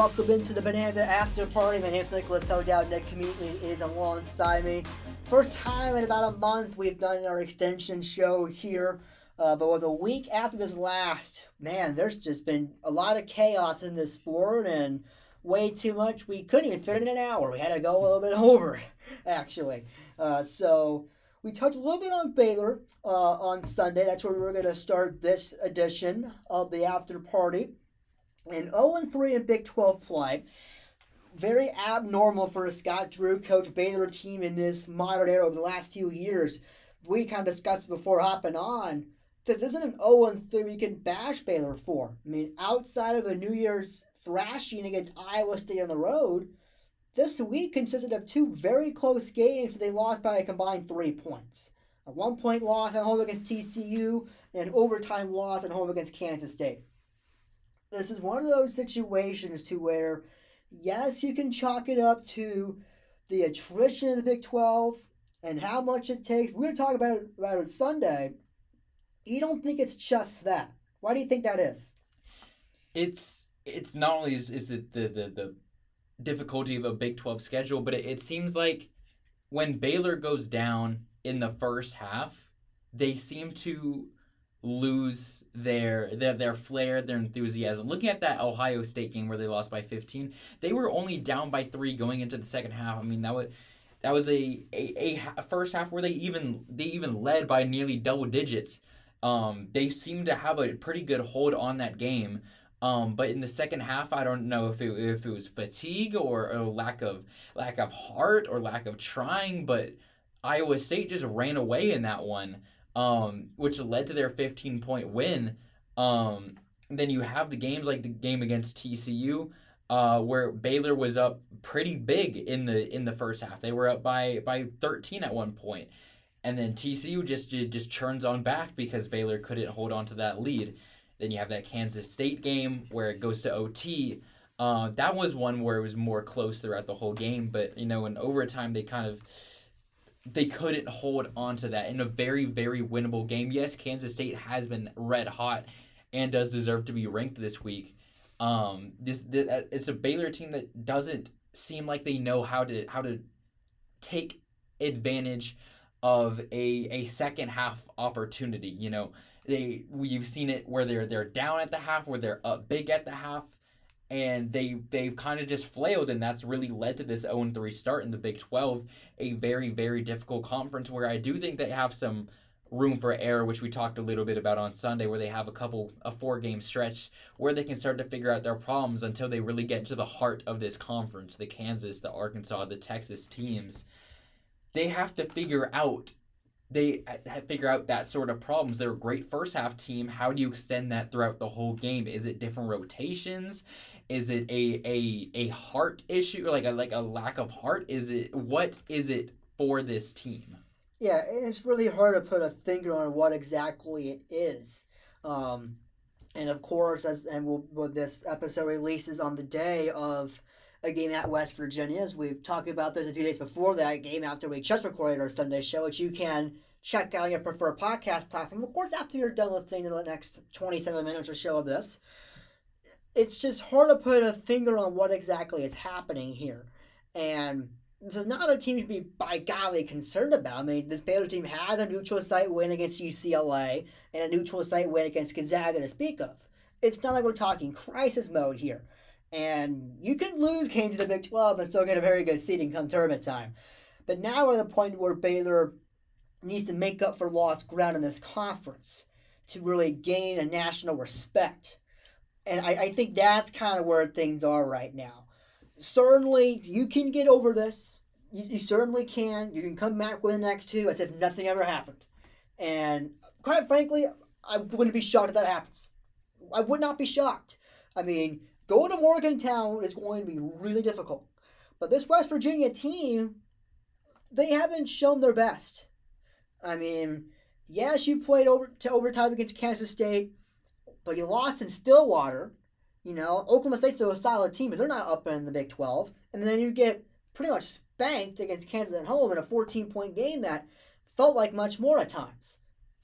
welcome into the Bonanza After Party. My name's Nicholas O'Dowd. Nick Cometely is alongside me. First time in about a month we've done our extension show here. But with a week after this last, man, there's just been a lot of chaos in this sport and way too much. We couldn't even fit it in an hour. We had to go a little bit over, actually. So we touched a little bit on Baylor on Sunday. That's where we were going to start this edition of the After Party. And 0-3 in Big 12 play. Very abnormal for a Scott Drew coach Baylor team in this modern era over the last few years. We kind of discussed before hopping on. This isn't an 0-3 we can bash Baylor for. I mean, outside of the New Year's thrashing against Iowa State on the road, this week consisted of two very close games that they lost by a combined 3 points. A 1-point loss at home against TCU and an overtime loss at home against Kansas State. This is one of those situations to where, yes, you can chalk it up to the attrition of the Big 12 and how much it takes. We're going to talk about it Sunday. You don't think it's just that. Why do you think that is? It's not only is it the difficulty of a Big 12 schedule, but it seems like when Baylor goes down in the first half, they seem to lose their flair, their enthusiasm. Looking at that Ohio State game where they lost by 15, they were only down by 3 going into the second half. I mean, that was a first half where they even led by nearly double digits. They seemed to have a pretty good hold on that game. But in the second half, I don't know if it was fatigue or a lack of heart or lack of trying, but Iowa State just ran away in that one. Which led to their 15-point win. Then you have the games like the game against TCU, where Baylor was up pretty big in the first half. They were up by 13 at one point, and then TCU just churns on back because Baylor couldn't hold on to that lead. Then you have that Kansas State game where it goes to OT. That was one where it was more close throughout the whole game, but in overtime they couldn't hold on to that in a very, very winnable game. Yes, Kansas State has been red hot and does deserve to be ranked this week. It's a Baylor team that doesn't seem like they know how to take advantage of a second half opportunity. We've seen it where they're down at the half, where they're up big at the half. And they've kind of just flailed, and that's really led to this 0-3 start in the Big 12, a very, very difficult conference where I do think they have some room for error, which we talked a little bit about on Sunday, where they have a 4-game stretch where they can start to figure out their problems until they really get into the heart of this conference, the Kansas, the Arkansas, the Texas teams. They have to figure out that sort of problems. They're a great first half team. How do you extend that throughout the whole game? Is it different rotations? Is it a heart issue, like a lack of heart? What is it for this team? Yeah, it's really hard to put a finger on what exactly it is. And of course, this episode releases on the day of a game at West Virginia, as we've talked about this a few days before that game after we just recorded our Sunday show, which you can check out on your preferred podcast platform. Of course, after you're done listening to the next 27 minutes or so of this, it's just hard to put a finger on what exactly is happening here. And this is not a team to be, by golly, concerned about. I mean, this Baylor team has a neutral site win against UCLA and a neutral site win against Gonzaga to speak of. It's not like we're talking crisis mode here. And you can lose games in the Big 12 and still get a very good seeding come tournament time. But now we're at the point where Baylor needs to make up for lost ground in this conference to really gain a national respect. And I think that's kind of where things are right now. Certainly, you can get over this. You certainly can. You can come back with the next two as if nothing ever happened. And quite frankly, I wouldn't be shocked if that happens. I would not be shocked. I mean, going to Morgantown is going to be really difficult. But this West Virginia team, they haven't shown their best. I mean, yes, you played to overtime against Kansas State, but you lost in Stillwater. Oklahoma State's still a solid team, but they're not up in the Big 12. And then you get pretty much spanked against Kansas at home in a 14-point game that felt like much more at times.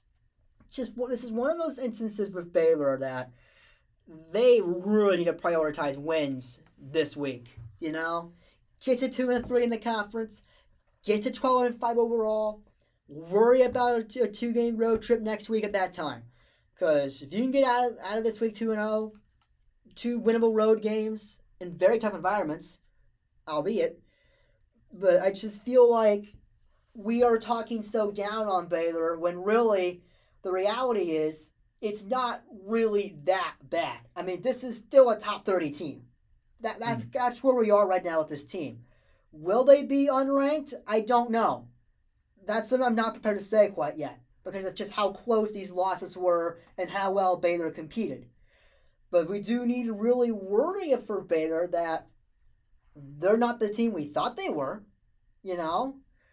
This is one of those instances with Baylor that they really need to prioritize wins this week. You know, get to 2-3 in the conference, get to 12-5 overall. Worry about a 2-game road trip next week at that time, because if you can get out of this week 2-0, 2 winnable road games in very tough environments, albeit. But I just feel like we are talking so down on Baylor when really the reality is it's not really that bad. I mean, this is still a top 30 team. That's where we are right now with this team. Will they be unranked? I don't know. That's something I'm not prepared to say quite yet because of just how close these losses were and how well Baylor competed. But we do need to really worry for Baylor that they're not the team we thought they were. You know?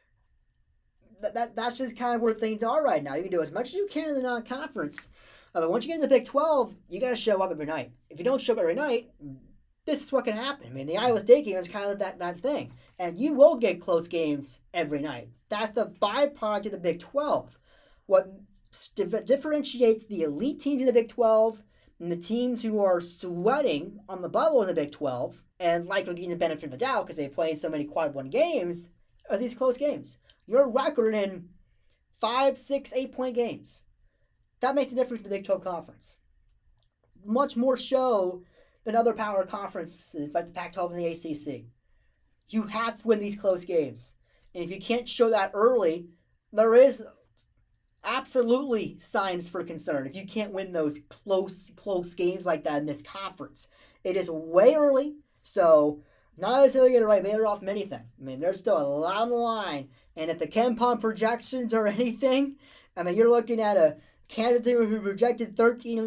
That's just kind of where things are right now. You can do as much as you can in the non-conference. But once you get into the Big 12, you got to show up every night. If you don't show up every night, this is what can happen. I mean, the Iowa State game is kind of that thing. And you will get close games every night. That's the byproduct of the Big 12. What differentiates the elite teams in the Big 12 and the teams who are sweating on the bubble in the Big 12 and likely getting the benefit of the doubt because they play so many quad one games are these close games. Your record in 5, 6, 8-point games. That makes a difference in the Big 12 Conference. Much more show than other power conferences like the Pac-12 and the ACC. You have to win these close games. And if you can't show that early, there is absolutely signs for concern if you can't win those close games like that in this conference. It is way early, so not necessarily going to write Baylor off from anything. I mean, there's still a lot on the line. And if the KenPom projections are anything, I mean, you're looking at a Kansas team who projected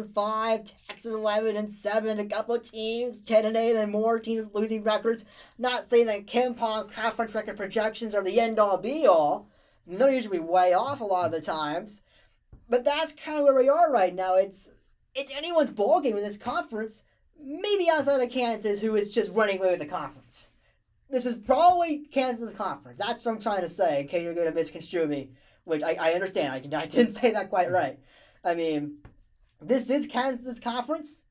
13-5, Texas 11-7, a couple of teams 10-8, and more teams with losing records. Not saying that KenPom conference record projections are the end-all be-all. They're usually way off a lot of the times. But that's kind of where we are right now. It's anyone's ballgame in this conference, maybe outside of Kansas, who is just running away with the conference. This is probably Kansas' conference. That's what I'm trying to say, in case you're going to misconstrue me, which I understand. I didn't say that quite right. I mean, this is Kansas' conference.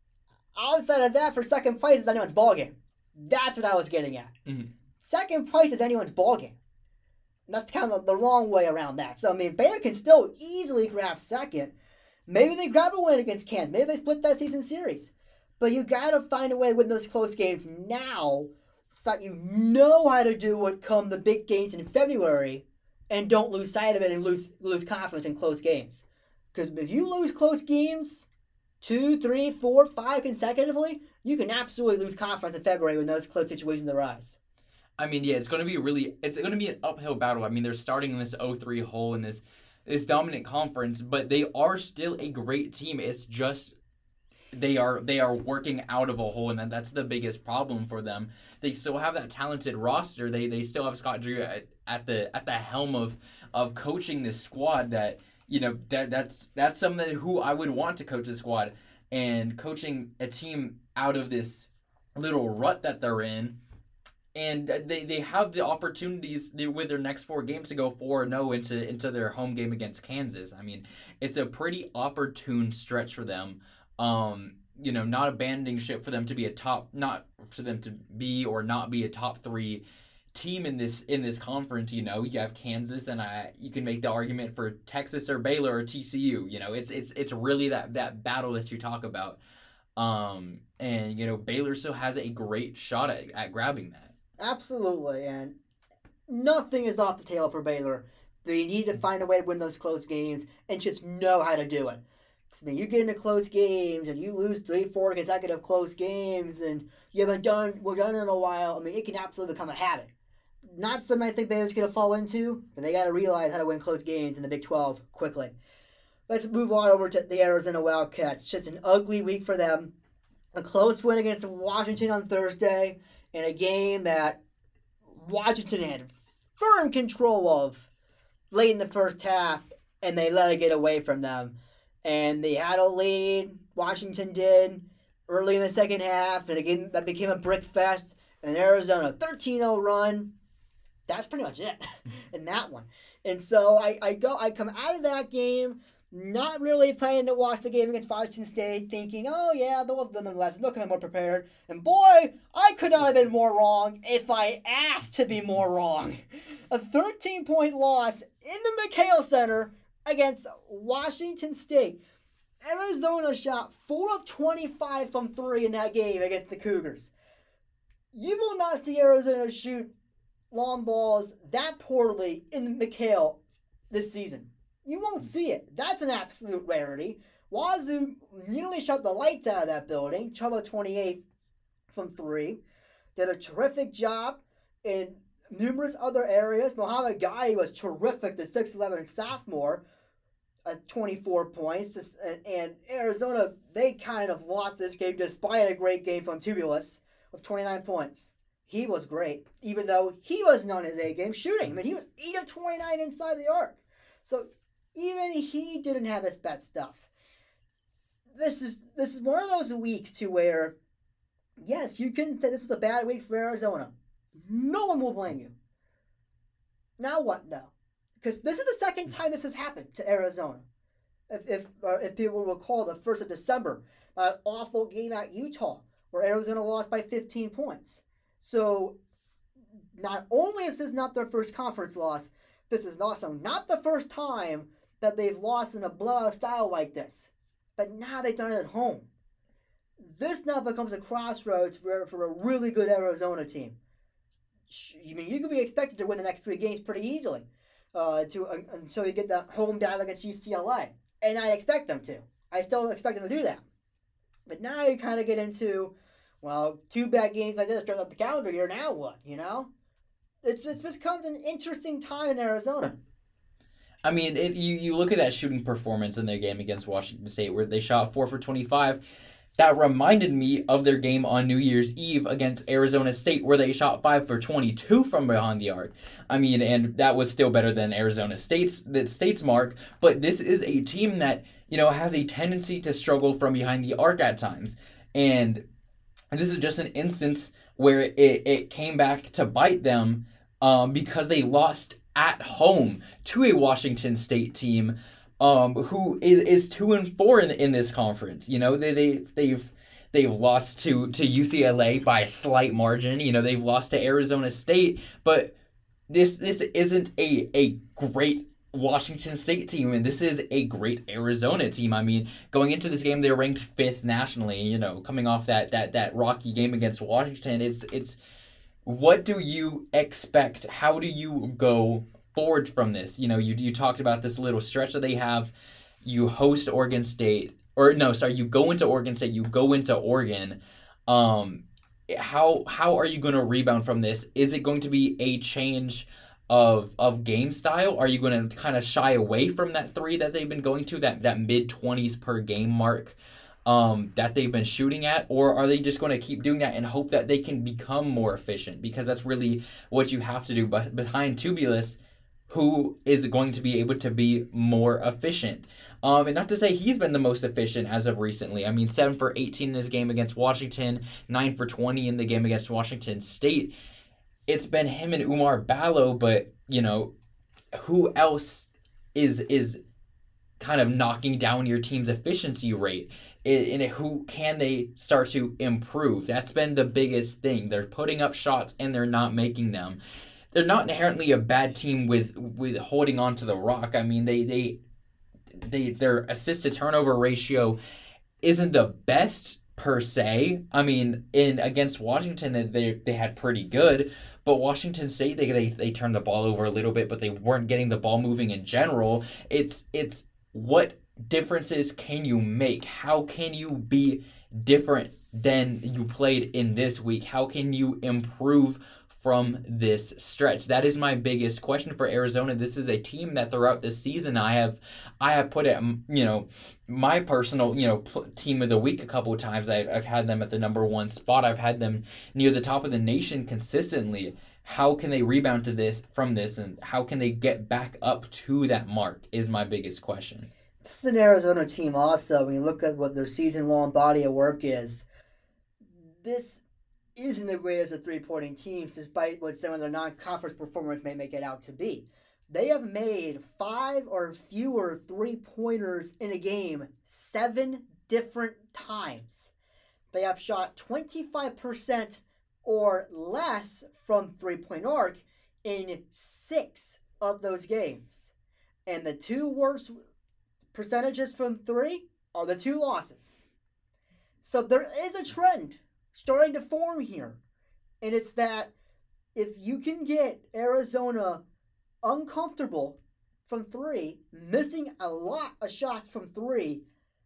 Outside of that, for second place is anyone's ballgame. That's what I was getting at. Mm-hmm. Second place is anyone's ballgame. That's kind of the long way around that. So, I mean, Baylor can still easily grab second. Maybe they grab a win against Kansas. Maybe they split that season series. But you got to find a way to win those close games now so that you know how to do it come the big games in February and don't lose sight of it and lose confidence in close games. Because if you lose close games 2, 3, 4, 5 consecutively, you can absolutely lose confidence in February when those close situations arise. I mean, yeah, it's going to be an uphill battle. I mean, they're starting in this 0-3 hole in this dominant conference, but they are still a great team. It's just they are working out of a hole, and that's the biggest problem for them. They still have that talented roster. They still have Scott Drew at the helm of coaching this squad. That that's someone who I would want to coach the squad, and coaching a team out of this little rut that they're in. And they have the opportunities with their next 4 games to go 4-0 into their home game against Kansas. I mean, it's a pretty opportune stretch for them. Not abandoning ship for them to be not or not be a top 3 team in this conference. You have Kansas, and you can make the argument for Texas or Baylor or TCU. It's really that battle that you talk about. And Baylor still has a great shot at grabbing that. Absolutely, and nothing is off the table for Baylor. But you need to find a way to win those close games and just know how to do it. I mean, you get into close games and you lose 3-4 consecutive close games and you haven't done in a while. I mean, it can absolutely become a habit. Not something I think Baylor's going to fall into, but they got to realize how to win close games in the Big 12 quickly. Let's move on over to the Arizona Wildcats. Just an ugly week for them. A close win against Washington on Thursday in a game that Washington had firm control of late in the first half, and they let it get away from them. And they had a lead, Washington did, early in the second half, and again, that became a brick fest. And Arizona, 13-0 run. That's pretty much it in that one. And so I come out of that game not really planning to watch the game against Washington State, thinking, oh yeah, they'll have done the lessons, they'll come more prepared. And boy, I could not have been more wrong if I asked to be more wrong. A 13-point loss in the McHale Center against Washington State. Arizona shot 4 of 25 from 3 in that game against the Cougars. You will not see Arizona shoot long balls that poorly in McHale this season. You won't see it. That's an absolute rarity. Wazoo nearly shot the lights out of that building. 12 of 28 from 3. Did a terrific job in numerous other areas. Mohamed Gai was terrific, the 6'11 sophomore, at 24 points. And Arizona, they kind of lost this game despite a great game from Tubulis with 29 points. He was great, even though he wasn't on his A game shooting. I mean, he was 8 of 29 inside the arc. So even he didn't have his best stuff. This is one of those weeks to where, yes, you can say this was a bad week for Arizona. No one will blame you. Now what, though? Because this is the second time this has happened to Arizona. If people recall the 1st of December, that awful game at Utah, where Arizona lost by 15 points. So, not only is this not their first conference loss, this is also not the first time that they've lost in a blowout style like this. But now they've done it at home. This now becomes a crossroads for a really good Arizona team. I mean, you could be expected to win the next 3 games pretty easily until you get that home battle against UCLA. And I expect them to. I still expect them to do that. But now you kind of get into, well, 2 bad games like this start up the calendar year, now what, you know? It becomes an interesting time in Arizona. I mean, you look at that shooting performance in their game against Washington State where they shot 4 for 25. That reminded me of their game on New Year's Eve against Arizona State where they shot 5 for 22 from behind the arc. I mean, and that was still better than Arizona State's mark, but this is a team that, you know, has a tendency to struggle from behind the arc at times. And this is just an instance where it came back to bite them because they lost at home to a Washington State team who is 2-4 in this conference. You know, they've lost to UCLA by a slight margin. You know, they've lost to Arizona State, but this isn't a great Washington State team, and this is a great Arizona team. I mean, going into this game, they were ranked 5th nationally. You know, coming off that rocky game against Washington, it's what do you expect? How do you go forward from this? You know, you talked about this little stretch that they have. You host Oregon State, you go into Oregon State, you go into Oregon. How are you going to rebound from this? Is it going to be a change of game style? Are you going to kind of shy away from that 3 that they've been going to, that mid-20s per game mark that they've been shooting at? Or are they just going to keep doing that and hope that they can become more efficient? Because that's really what you have to do behind Tubulis, who is going to be able to be more efficient. And not to say he's been the most efficient as of recently. I mean, 7 for 18 in his game against Washington, 9 for 20 in the game against Washington State. It's been him and Umar Ballo, but, you know, who else is kind of knocking down your team's efficiency rate? And who can they start to improve? That's been the biggest thing. They're putting up shots and they're not making them. They're not inherently a bad team with holding on to the rock. I mean, their assist to turnover ratio isn't the best per se. I mean, against Washington, they had pretty good, but Washington State they turned the ball over a little bit, but they weren't getting the ball moving in general. It's what differences can you make? How can you be different than you played in this week? How can you improve from this stretch? That is my biggest question for Arizona. This is a team that throughout this season I have put it, you know, my personal, you know, team of the week a couple of times. I've had them at the number 1 spot. I've had them near the top of the nation consistently. How can they rebound from this, and how can they get back up to that mark is my biggest question. This is an Arizona team also. When you look at what their season-long body of work is, this isn't the greatest of 3-pointing teams, despite what some of their non-conference performance may make it out to be. They have made 5 or fewer 3-pointers in a game 7 different times. They have shot 25% or less from 3-point arc in 6 of those games. And the 2 worst percentages from 3 are the 2 losses. So there is a trend starting to form here. And it's that if you can get Arizona uncomfortable from 3, missing a lot of shots from 3,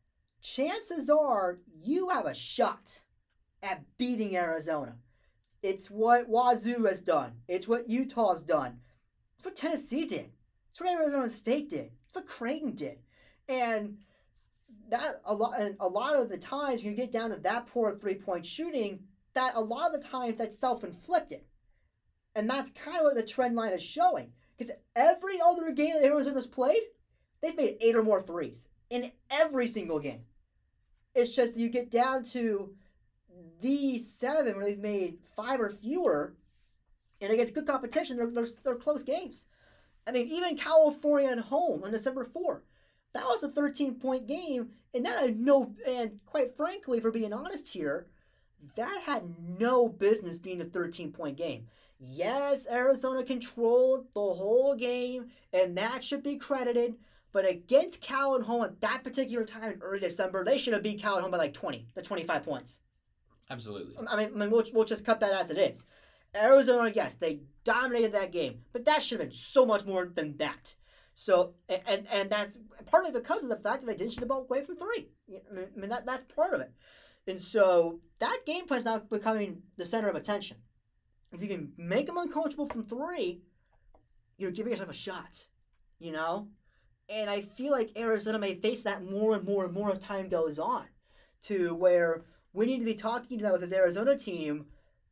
chances are you have a shot at beating Arizona. It's what Wazoo has done. It's what Utah's done. It's what Tennessee did. It's what Arizona State did. It's what Creighton did. And that a lot of the times when you get down to that poor 3-point shooting, that a lot of the times that's self-inflicted. And that's kind of what the trend line is showing. Because every other game that Arizona's played, they've made 8 or more threes in every single game. It's just you get down to these 7 where they've made 5 or fewer, and against good competition, they're close games. I mean, even California at home on December 4th, that was a 13-point game, and that had and quite frankly, for being honest here, that had no business being a 13-point game. Yes, Arizona controlled the whole game, and that should be credited. But against Cal at home at that particular time in early December, they should have beat Cal at home by like 20 to 25 points. Absolutely. I mean we'll just cut that as it is. Arizona, yes, they dominated that game, but that should have been so much more than that. So, and that's partly because of the fact that they didn't shoot the ball away from 3. I mean that's part of it. And so that game plan is now becoming the center of attention. If you can make them uncomfortable from 3, you're giving yourself a shot, you know? And I feel like Arizona may face that more and more and more as time goes on, to where we need to be talking about with this Arizona team,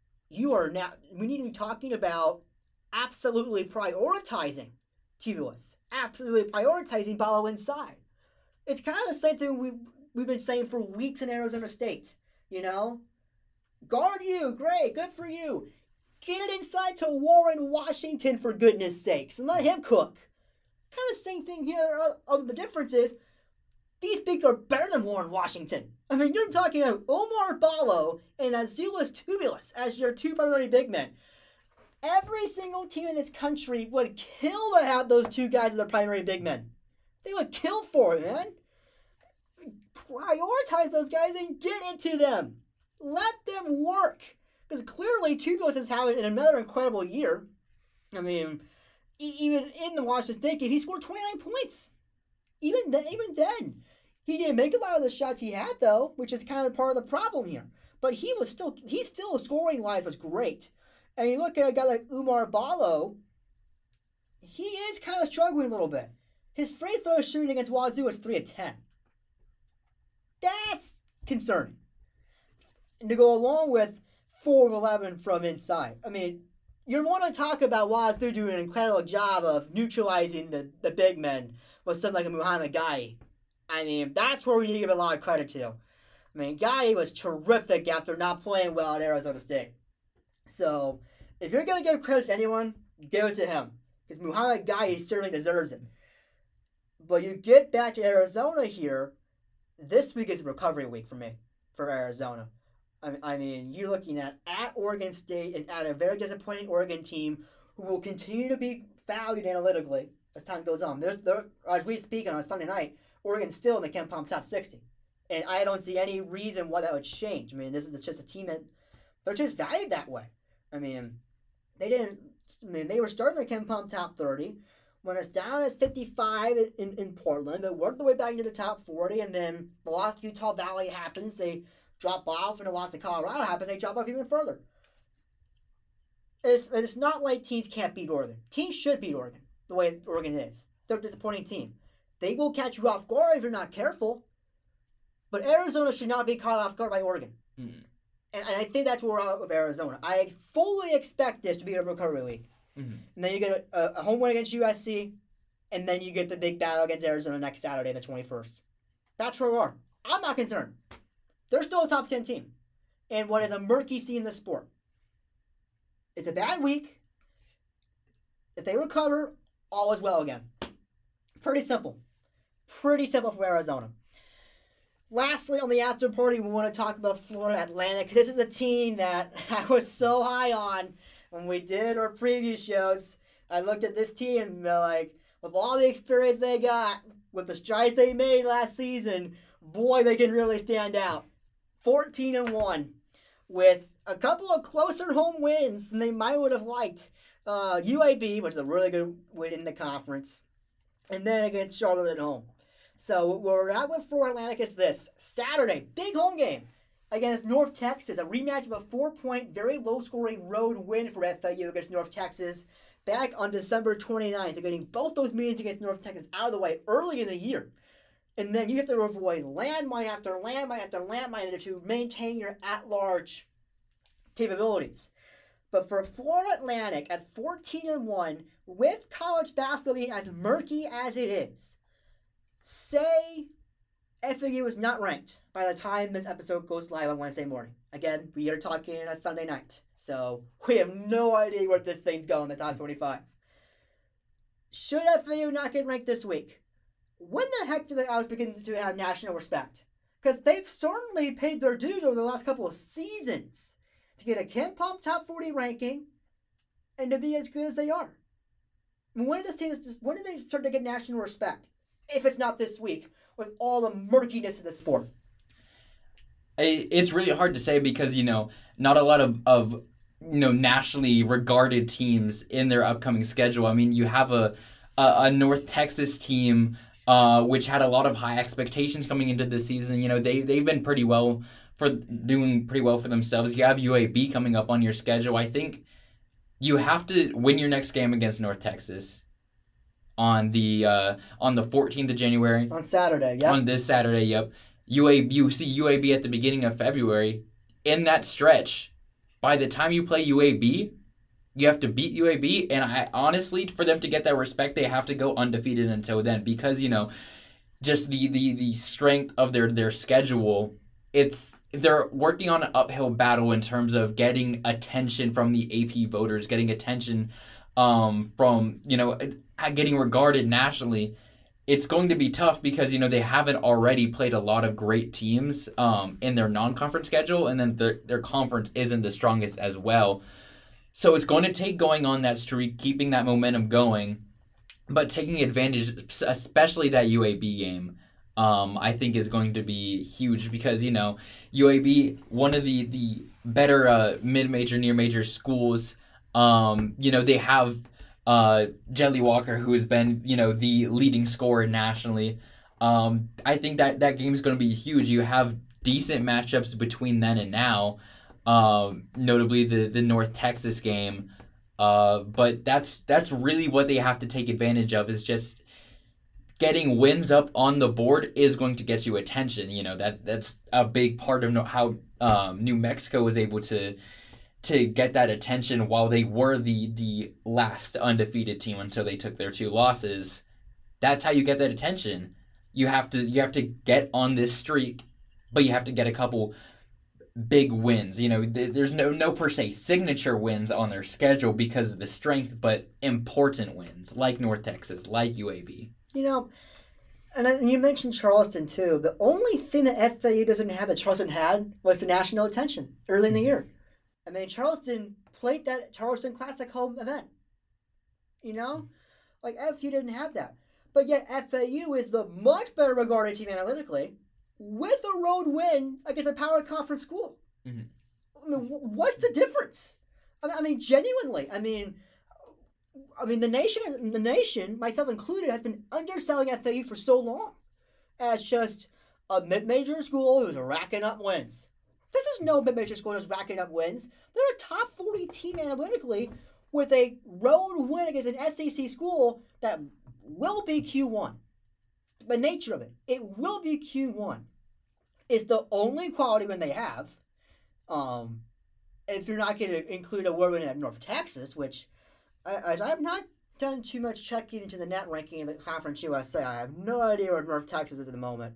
we need to be talking about absolutely prioritizing Tubulis, absolutely prioritizing Ballo inside. It's kind of the same thing we've been saying for weeks in Arizona State, you know? Guard you, great, good for you. Get it inside to Warren Washington, for goodness sakes, and let him cook. Kind of the same thing here. The difference is these bigs are better than Warren Washington. I mean, you're talking about Omar Ballo and Azuolas Tubulis as your 2 primary big men. Every single team in this country would kill to have those 2 guys as their primary big men. They would kill for it, man. Prioritize those guys and get into them. Let them work. Because clearly Tubulis is having another incredible year. I mean, even in the Washington State game, he scored 29 points. Even then. He didn't make a lot of the shots he had, though, which is kind of part of the problem here. But he's still scoring-wise was great. And you look at a guy like Umar Ballo, he is kind of struggling a little bit. His free throw shooting against Wazoo is 3 of 10. That's concerning. And to go along with 4 of 11 from inside. I mean, you want to talk about Wazoo doing an incredible job of neutralizing the big men with something like a Muhammad Gai. I mean, that's where we need to give a lot of credit to. I mean, Gai was terrific after not playing well at Arizona State. So, if you're going to give credit to anyone, give it to him. Because Muhammad Gai certainly deserves it. But you get back to Arizona here, this week is a recovery week for me, for Arizona. I mean, you're looking at Oregon State and at a very disappointing Oregon team who will continue to be valued analytically as time goes on. As we speak on a Sunday night, Oregon's still in the KenPom top 60. And I don't see any reason why that would change. I mean, this is just a team that they're just valued that way. I mean, they were starting the KenPom top 30. When it's down as 55 in Portland, they worked their way back into the top 40, and then the loss to Utah Valley happens. They drop off, and the loss to Colorado happens. They drop off even further. It's not like teams can't beat Oregon. Teams should beat Oregon the way Oregon is. They're a disappointing team. They will catch you off guard if you're not careful. But Arizona should not be caught off guard by Oregon. Mm-hmm. And I think that's where we're at with Arizona. I fully expect this to be a recovery week. Mm-hmm. And then you get a home win against USC, and then you get the big battle against Arizona next Saturday, the 21st. That's where we are. I'm not concerned. They're still a top 10 team. And what is a murky scene in the sport. It's a bad week. If they recover, all is well again. Pretty simple. Pretty simple for Arizona. Lastly, on the after party, we want to talk about Florida Atlantic. This is a team that I was so high on when we did our preview shows. I looked at this team and like, with all the experience they got, with the strides they made last season, boy, they can really stand out. 14-1, with a couple of closer home wins than they might would have liked. UAB, which is a really good win in the conference, and then against Charlotte at home. So where we're at with Florida Atlantic is this. Saturday, big home game against North Texas. A rematch of a 4-point, very low-scoring road win for FAU against North Texas back on December 29th. So getting both those meetings against North Texas out of the way early in the year. And then you have to avoid landmine after landmine after landmine to maintain your at-large capabilities. But for Florida Atlantic at 14-1, with college basketball being as murky as it is, say FAU is not ranked by the time this episode goes live on Wednesday morning. Again, we are talking a Sunday night, so we have no idea where this thing's going in the top 25. Should FAU not get ranked this week, when the heck do the Owls begin to have national respect? Because they've certainly paid their dues over the last couple of seasons to get a KenPom top 40 ranking and to be as good as they are. I mean, when do they start to get national respect? If it's not this week, with all the murkiness of the sport. It's really hard to say because, not a lot of nationally regarded teams in their upcoming schedule. I mean, you have a North Texas team which had a lot of high expectations coming into this season. They've been doing pretty well for themselves. You have UAB coming up on your schedule. I think you have to win your next game against North Texas on the 14th of January. On Saturday, yep. On this Saturday, yep. You see UAB at the beginning of February. In that stretch, by the time you play UAB, you have to beat UAB. And I honestly, for them to get that respect, they have to go undefeated until then. Because, just the strength of their schedule, they're working on an uphill battle in terms of getting attention from the AP voters, getting attention from, getting regarded nationally. It's going to be tough because, they haven't already played a lot of great teams in their non-conference schedule, and then their conference isn't the strongest as well. So it's going to take going on that streak, keeping that momentum going, but taking advantage, especially that UAB game, I think is going to be huge because, UAB, one of the better mid-major, near-major schools, they have Jelly Walker, who has been, the leading scorer nationally. I think that game is going to be huge. You have decent matchups between then and now, notably the North Texas game. But that's really what they have to take advantage of, is just getting wins up on the board is going to get you attention. That's a big part of how New Mexico was able to get that attention while they were the last undefeated team until they took their 2 losses. That's how you get that attention. You have to get on this streak, but you have to get a couple big wins. There's no per se signature wins on their schedule because of the strength, but important wins like North Texas, like UAB. And you mentioned Charleston too. The only thing that FAU doesn't have that Charleston had was the national attention early in the year. I mean, Charleston played that Charleston Classic home event. Like FAU didn't have that. But yet FAU is the much better regarded team analytically with a road win against a power conference school. Mm-hmm. I mean, what's the difference? I mean, genuinely. I mean, the nation, myself included, has been underselling FAU for so long as just a mid-major school who's racking up wins. This is no mid-major school just racking up wins. They're a top 40 team analytically with a road win against an SEC school that will be Q1. The nature of it. It will be Q1. It's the only quality win they have. If you're not going to include a road win at North Texas, which I've not done too much checking into the net ranking in the Conference USA. I have no idea where North Texas is at the moment.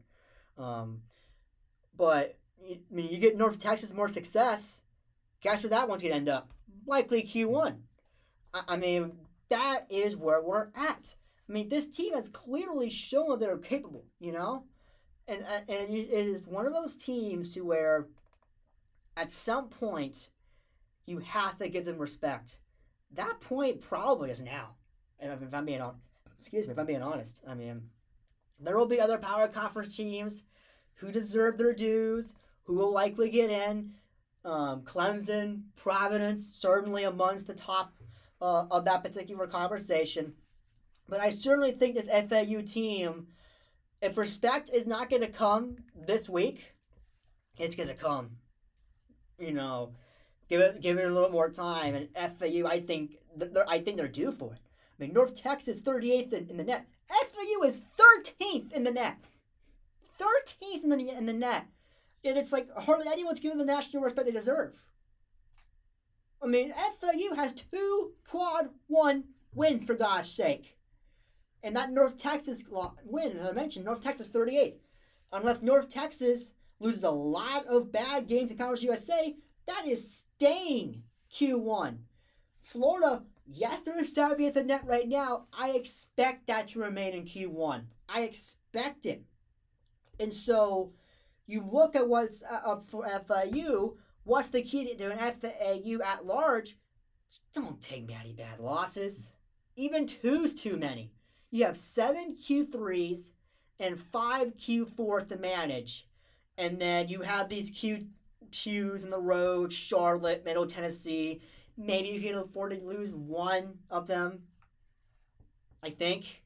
But you get North Texas more success, guess where that one's going to end up? Likely Q1. I mean, that is where we're at. I mean, this team has clearly shown that they're capable, you know? And it is one of those teams to where at some point you have to give them respect. That point probably is now. And if I'm being honest, I mean, there will be other power conference teams who deserve their dues, who will likely get in. Clemson, Providence, certainly amongst the top of that particular conversation. But I certainly think this FAU team, if respect is not going to come this week, it's going to come. You know, give it a little more time. And FAU, I think they're due for it. I mean, North Texas 38th in the net. FAU is 13th in the net. 13th in the net. And it's like hardly anyone's giving the national respect they deserve. I mean, FAU has 2 quad 1 wins, for God's sake. And that North Texas win, as I mentioned, North Texas 38th. Unless North Texas loses a lot of bad games in Conference USA, that is staying Q1. Florida, yes, they're 70th in net right now. I expect that to remain in Q1. I expect it. And so you look at what's up for FAU. What's the key to doing FAU at large? Don't take many bad losses. Even 2's too many. You have 7 Q3s and 5 Q4s to manage. And then you have these Q2s in the road, Charlotte, Middle Tennessee. Maybe you can afford to lose one of them, I think.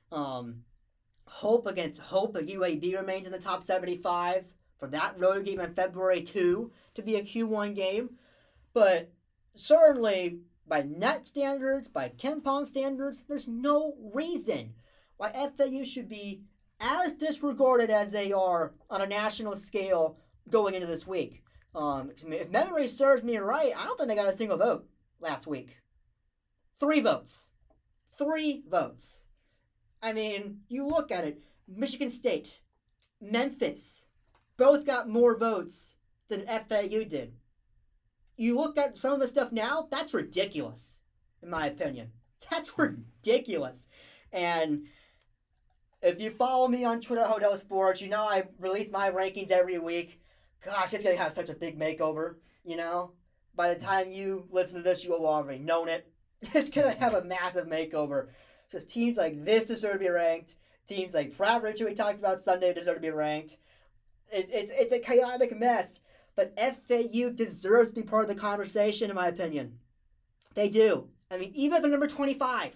Hope at UAB remains in the top 75 for that road game on February 2 to be a Q1 game. But certainly, by net standards, by KenPom standards, there's no reason why FAU should be as disregarded as they are on a national scale going into this week. If memory serves me right, I don't think they got a single vote last week. 3 votes. 3 votes. I mean, you look at it, Michigan State, Memphis, both got more votes than FAU did. You look at some of the stuff now, that's ridiculous, in my opinion. That's ridiculous. And if you follow me on Twitter, Hodel Sports, you know I release my rankings every week. Gosh, it's going to have such a big makeover, you know? By the time you listen to this, you will already known it. It's going to have a massive makeover. Because teams like this deserve to be ranked. Teams like Providence, who we talked about Sunday, deserve to be ranked. It's a chaotic mess. But FAU deserves to be part of the conversation, in my opinion. They do. I mean, even if they're number 25.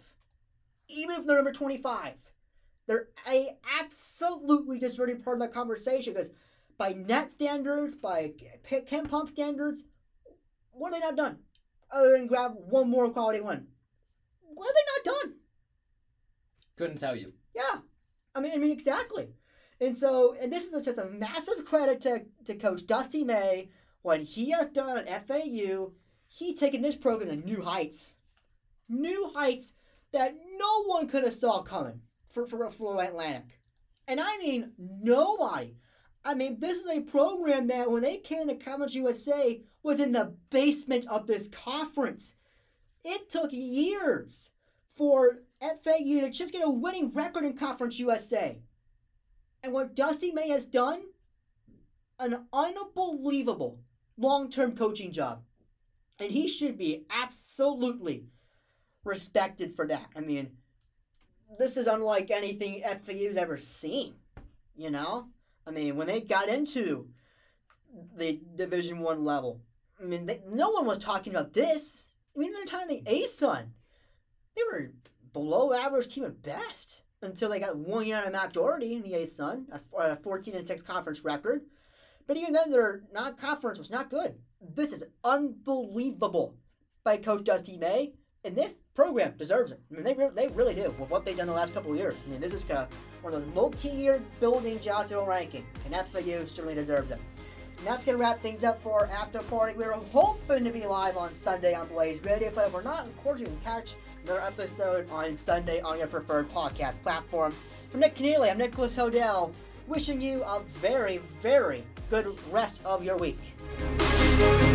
They're absolutely deserve to be part of that conversation. Because by net standards, by KenPom standards, what have they not done? Other than grab one more quality win. What have they not done? Couldn't tell you. Yeah. I mean, exactly. And this is just a massive credit to Coach Dusty May. What he has done at FAU, he's taken this program to new heights. New heights that no one could have saw coming for Atlantic. And I mean, nobody. I mean, this is a program that when they came into Conference USA was in the basement of this conference. It took years for FAU to just get a winning record in Conference USA. And what Dusty May has done, an unbelievable long-term coaching job. And he should be absolutely respected for that. I mean, this is unlike anything FAU's ever seen, you know? I mean, when they got into the Division I level, I mean, no one was talking about this. I mean, the time the ASUN, they were below average team at best until they got 1 year out of Mac Doherty in the ASUN, a 14-6 conference record. But even then, their non-conference was not good. This is unbelievable by Coach Dusty May, and this program deserves it. I mean, they really do with what they've done the last couple of years. I mean, this is kind of one of those multi-year building jobs in ranking, and FAU certainly deserves it. And that's going to wrap things up for our after party. We're hoping to be live on Sunday on Blaze Radio, but if we're not, of course, you can catch another episode on Sunday on your preferred podcast platforms. For Nick Keneally, I'm Nicholas Hodel, wishing you a very, very good rest of your week.